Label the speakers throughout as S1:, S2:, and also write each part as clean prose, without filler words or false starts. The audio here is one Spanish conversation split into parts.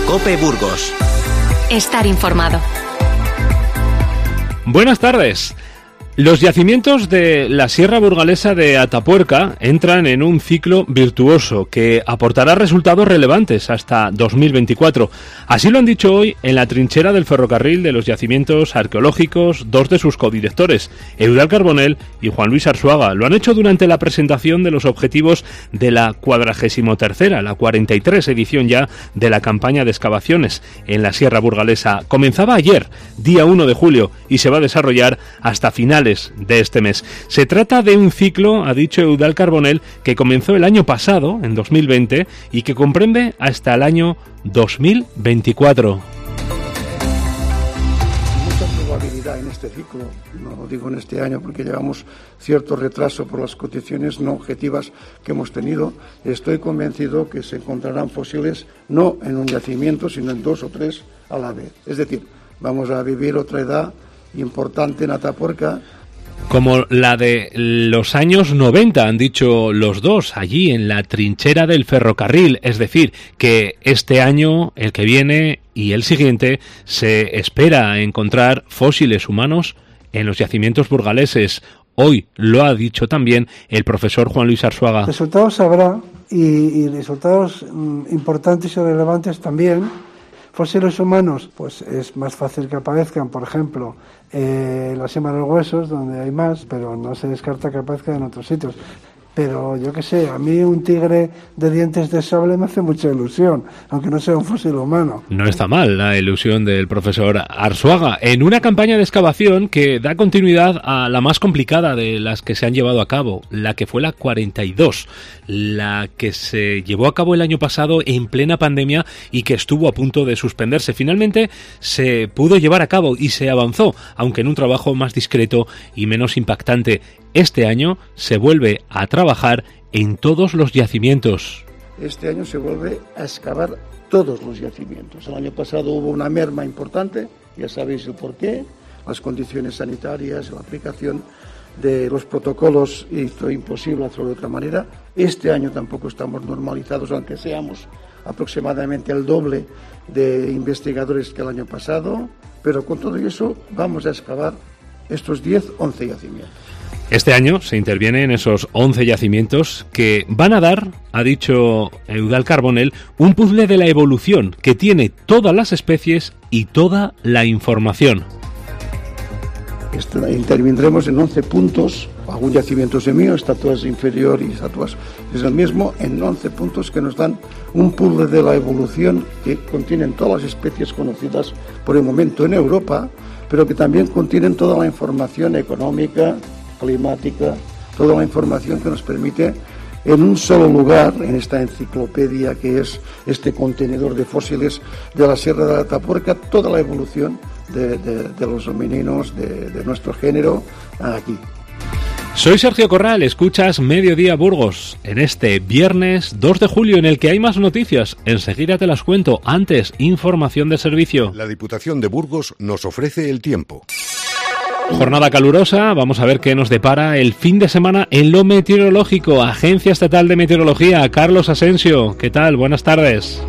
S1: COPE Burgos.
S2: Estar informado.
S3: Buenas tardes. Los yacimientos de la Sierra Burgalesa de Atapuerca entran en un ciclo virtuoso que aportará resultados relevantes hasta 2024. Así lo han dicho hoy en la trinchera del ferrocarril de los yacimientos arqueológicos dos de sus codirectores, Eudal Carbonell y Juan Luis Arzuaga. Lo han hecho durante la presentación de los objetivos de la 43ª, la 43 edición ya de la campaña de excavaciones en la Sierra Burgalesa. Comenzaba ayer, día 1 de julio, y se va a desarrollar hasta finales de este mes. Se trata de un ciclo, ha dicho Eudal Carbonell, que comenzó el año pasado, en 2020, y que comprende hasta el año 2024.
S4: Mucha probabilidad en este ciclo, no digo en este año porque llevamos cierto retraso por las condiciones no objetivas que hemos tenido. Estoy convencido que se encontrarán fósiles no en un yacimiento, sino en 2 o 3 a la vez. Es decir, vamos a vivir otra edad importante en Atapuerca.
S3: Como la de los años 90, han dicho los dos, allí en la trinchera del ferrocarril. Es decir, que este año, el que viene y el siguiente, se espera encontrar fósiles humanos en los yacimientos burgaleses. Hoy lo ha dicho también el profesor Juan Luis Arzuaga.
S5: Resultados habrá y resultados importantes y relevantes también. Fósiles humanos, pues es más fácil que aparezcan, por ejemplo, la sema de los huesos, donde hay más, pero no se descarta que aparezcan en otros sitios. Pero yo qué sé, a mí un tigre de dientes de sable me hace mucha ilusión, aunque no sea un fósil humano.
S3: No está mal la ilusión del profesor Arzuaga. En una campaña de excavación que da continuidad a la más complicada de las que se han llevado a cabo, la que fue la 42, la que se llevó a cabo el año pasado en plena pandemia y que estuvo a punto de suspenderse. Finalmente se pudo llevar a cabo y se avanzó, aunque en un trabajo más discreto y menos impactante. Este año se vuelve a trabajar en todos los yacimientos.
S4: Este año se vuelve a excavar todos los yacimientos. El año pasado hubo una merma importante, ya sabéis el porqué, las condiciones sanitarias, la aplicación de los protocolos hizo imposible hacerlo de otra manera. Este año tampoco estamos normalizados, aunque seamos aproximadamente el doble de investigadores que el año pasado, pero con todo eso vamos a excavar estos 10-11 yacimientos.
S3: Este año se interviene en esos 11 yacimientos que van a dar, ha dicho Eudal Carbonell, un puzzle de la evolución que tiene todas las especies y toda la información.
S4: Intervendremos en 11 puntos, algún yacimiento es el mío, estatuas inferior y estatuas es el mismo, en 11 puntos que nos dan un puzzle de la evolución que contienen todas las especies conocidas por el momento en Europa, pero que también contienen toda la información económica, climática, toda la información que nos permite en un solo lugar, en esta enciclopedia que es este contenedor de fósiles de la Sierra de Atapuerca, toda la evolución de los homininos, de nuestro género, aquí.
S3: Soy Sergio Corral, escuchas Mediodía Burgos, en este viernes 2 de julio en el que hay más noticias. Enseguida te las cuento, antes información de servicio.
S6: La Diputación de Burgos nos ofrece el tiempo.
S3: Jornada calurosa, vamos a ver qué nos depara el fin de semana en lo meteorológico. Agencia Estatal de Meteorología, Carlos Asensio, ¿qué tal? Buenas tardes.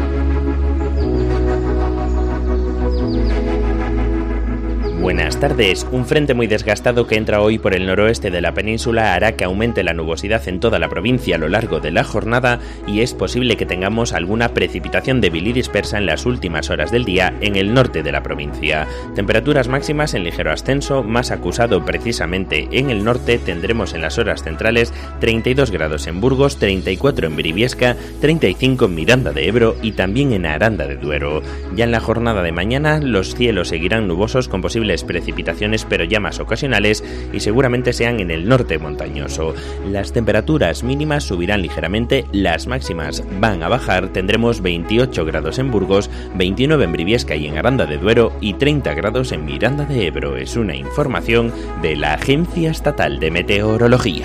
S7: Buenas tardes. Un frente muy desgastado que entra hoy por el noroeste de la península hará que aumente la nubosidad en toda la provincia a lo largo de la jornada y es posible que tengamos alguna precipitación débil y dispersa en las últimas horas del día en el norte de la provincia. Temperaturas máximas en ligero ascenso, más acusado precisamente en el norte. Tendremos en las horas centrales 32 grados en Burgos, 34 en Briviesca, 35 en Miranda de Ebro y también en Aranda de Duero. Ya en la jornada de mañana los cielos seguirán nubosos con posibles precipitaciones, pero ya más ocasionales y seguramente sean en el norte montañoso. Las temperaturas mínimas subirán ligeramente, las máximas van a bajar. Tendremos 28 grados en Burgos, 29 en Briviesca y en Aranda de Duero y 30 grados en Miranda de Ebro. Es una información de la Agencia Estatal de Meteorología.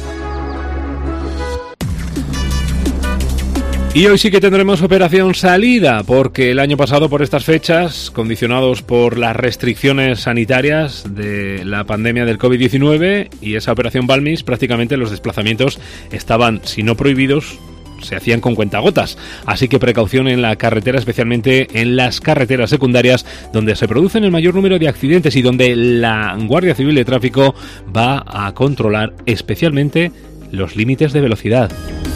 S3: Y hoy sí que tendremos operación salida, porque el año pasado por estas fechas, condicionados por las restricciones sanitarias de la pandemia del COVID-19 y esa operación Balmis, prácticamente los desplazamientos estaban, si no prohibidos, se hacían con cuentagotas. Así que precaución en la carretera, especialmente en las carreteras secundarias, donde se producen el mayor número de accidentes y donde la Guardia Civil de Tráfico va a controlar especialmente los límites de velocidad.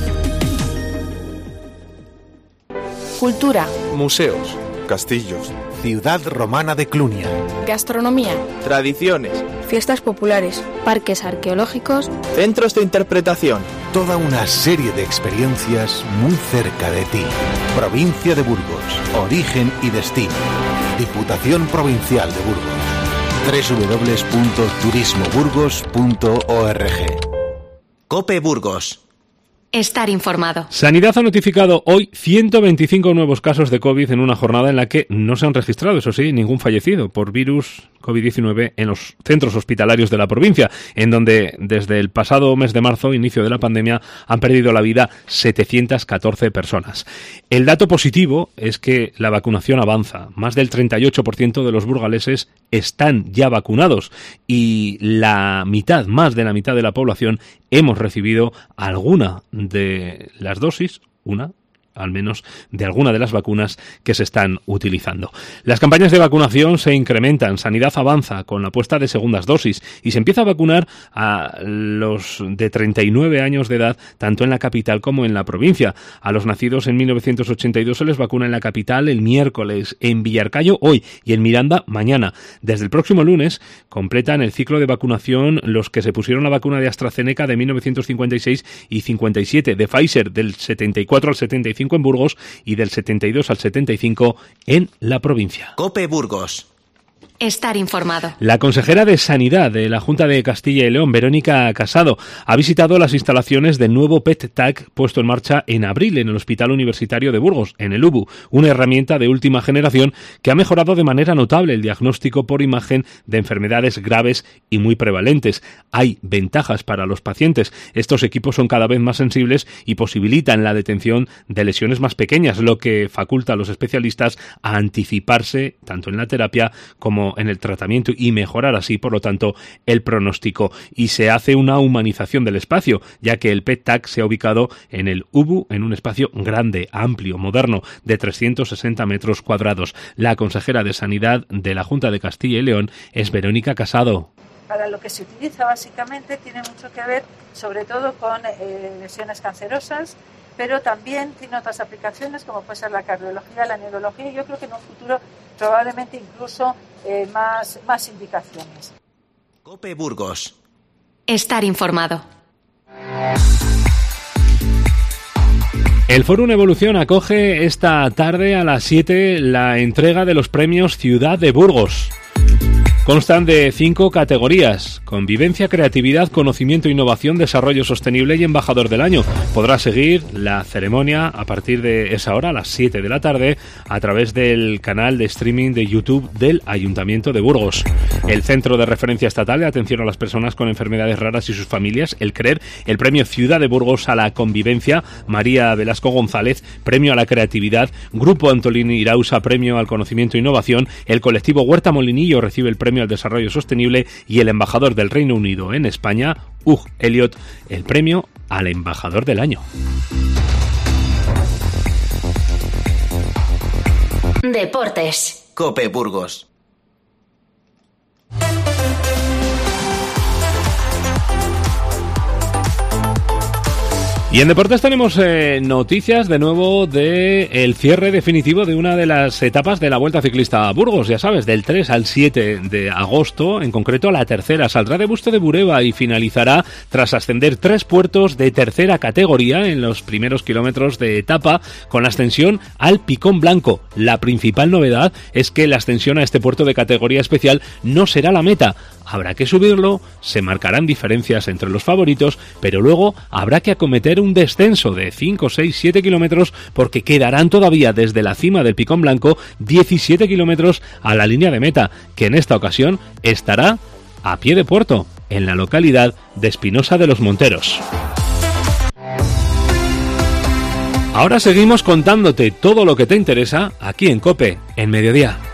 S1: Cultura.
S8: Museos. Castillos.
S9: Ciudad romana de Clunia.
S1: Gastronomía.
S8: Tradiciones.
S1: Fiestas populares.
S10: Parques arqueológicos.
S8: Centros de interpretación.
S9: Toda una serie de experiencias muy cerca de ti. Provincia de Burgos. Origen y destino. Diputación Provincial de Burgos. www.turismoburgos.org.
S11: COPE Burgos.
S2: Estar informado.
S3: Sanidad ha notificado hoy 125 nuevos casos de COVID en una jornada en la que no se han registrado, eso sí, ningún fallecido por virus COVID-19 en los centros hospitalarios de la provincia, en donde desde el pasado mes de marzo, inicio de la pandemia, han perdido la vida 714 personas. El dato positivo es que la vacunación avanza. Más del 38% de los burgaleses están ya vacunados y más de la mitad de la población hemos recibido alguna de las dosis, al menos de alguna de las vacunas que se están utilizando. Las campañas de vacunación se incrementan, Sanidad avanza con la puesta de segundas dosis y se empieza a vacunar a los de 39 años de edad, tanto en la capital como en la provincia. A los nacidos en 1982 se les vacuna en la capital el miércoles, en Villarcayo hoy y en Miranda mañana. Desde el próximo lunes completan el ciclo de vacunación los que se pusieron la vacuna de AstraZeneca de 1956 y 57, de Pfizer del 74 al 75 en Burgos y del 72 al 75 en la provincia.
S11: COPE Burgos.
S2: Estar informado.
S3: La consejera de Sanidad de la Junta de Castilla y León, Verónica Casado, ha visitado las instalaciones del nuevo PET-TAC puesto en marcha en abril en el Hospital Universitario de Burgos, en el UBU, una herramienta de última generación que ha mejorado de manera notable el diagnóstico por imagen de enfermedades graves y muy prevalentes. Hay ventajas para los pacientes. Estos equipos son cada vez más sensibles y posibilitan la detención de lesiones más pequeñas, lo que faculta a los especialistas a anticiparse tanto en la terapia como en el tratamiento y mejorar así, por lo tanto, el pronóstico. Y se hace una humanización del espacio, ya que el PET-TAC se ha ubicado en el UBU, en un espacio grande, amplio, moderno, de 360 metros cuadrados. La consejera de Sanidad de la Junta de Castilla y León es Verónica Casado.
S12: Para lo que se utiliza básicamente tiene mucho que ver sobre todo con lesiones cancerosas, pero también tiene otras aplicaciones como puede ser la cardiología, la neurología y yo creo que en un futuro probablemente incluso más indicaciones.
S11: COPE Burgos.
S2: Estar informado.
S3: El Fórum Evolución acoge esta tarde a las 7 la entrega de los premios Ciudad de Burgos. Constan de 5 categorías: convivencia, creatividad, conocimiento, innovación, desarrollo sostenible y embajador del año. Podrá seguir la ceremonia a partir de esa hora, a las 7 de la tarde, a través del canal de streaming de YouTube del Ayuntamiento de Burgos. El Centro de Referencia Estatal de Atención a las Personas con Enfermedades Raras y sus Familias, el CRER, el Premio Ciudad de Burgos a la Convivencia, María Velasco González, Premio a la Creatividad, Grupo Antolín Irausa, Premio al Conocimiento e Innovación, el colectivo Huerta Molinillo recibe el Premio al Desarrollo Sostenible y el embajador del Reino Unido en España, Hugh Elliot, el premio al embajador del año.
S2: Deportes.
S11: COPE Burgos.
S3: Y en deportes tenemos noticias de nuevo de el cierre definitivo de una de las etapas de la Vuelta Ciclista a Burgos, ya sabes, del 3 al 7 de agosto, en concreto la tercera, saldrá de Busto de Bureba y finalizará tras ascender 3 puertos de tercera categoría en los primeros kilómetros de etapa con la ascensión al Picón Blanco. La principal novedad es que la ascensión a este puerto de categoría especial no será la meta. Habrá que subirlo, se marcarán diferencias entre los favoritos, pero luego habrá que acometer un descenso de 5, 6, 7 kilómetros porque quedarán todavía desde la cima del Picón Blanco 17 kilómetros a la línea de meta, que en esta ocasión estará a pie de puerto, en la localidad de Espinosa de los Monteros. Ahora seguimos contándote todo lo que te interesa aquí en COPE, en Mediodía.